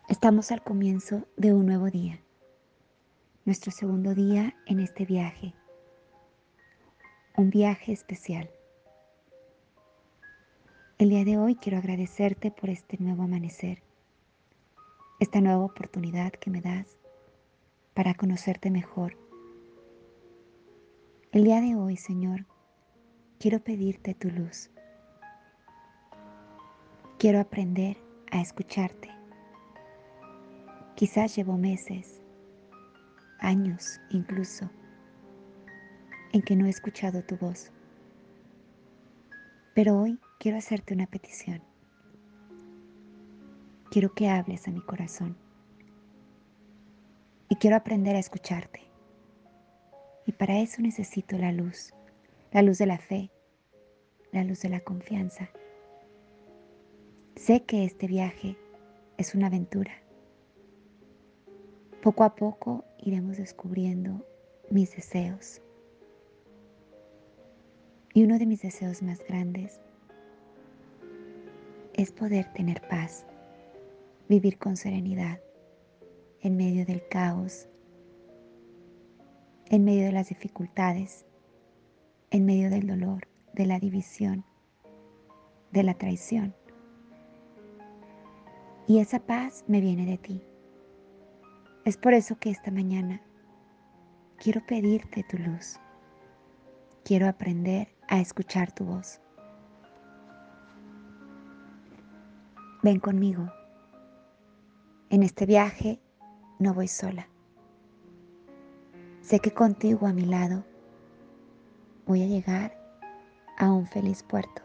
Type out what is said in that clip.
Estamos al comienzo de un nuevo día, nuestro segundo día en este viaje, un viaje especial. El día de hoy quiero agradecerte por este nuevo amanecer, esta nueva oportunidad que me das para conocerte mejor. El día de hoy, Señor, quiero pedirte tu luz. Quiero aprender a escucharte. Quizás llevo meses, años incluso, en que no he escuchado tu voz. Pero hoy quiero hacerte una petición. Quiero que hables a mi corazón y quiero aprender a escucharte. Y para eso necesito la luz de la fe, la luz de la confianza. Sé que este viaje es una aventura. Poco a poco iremos descubriendo mis deseos. Y uno de mis deseos más grandes es poder tener paz, vivir con serenidad en medio del caos, en medio de las dificultades, en medio del dolor, de la división, de la traición. Y esa paz me viene de ti. Es por eso que esta mañana quiero pedirte tu luz. Quiero aprender a escuchar tu voz. Ven conmigo. En este viaje no voy sola. Sé que contigo a mi lado voy a llegar a un feliz puerto.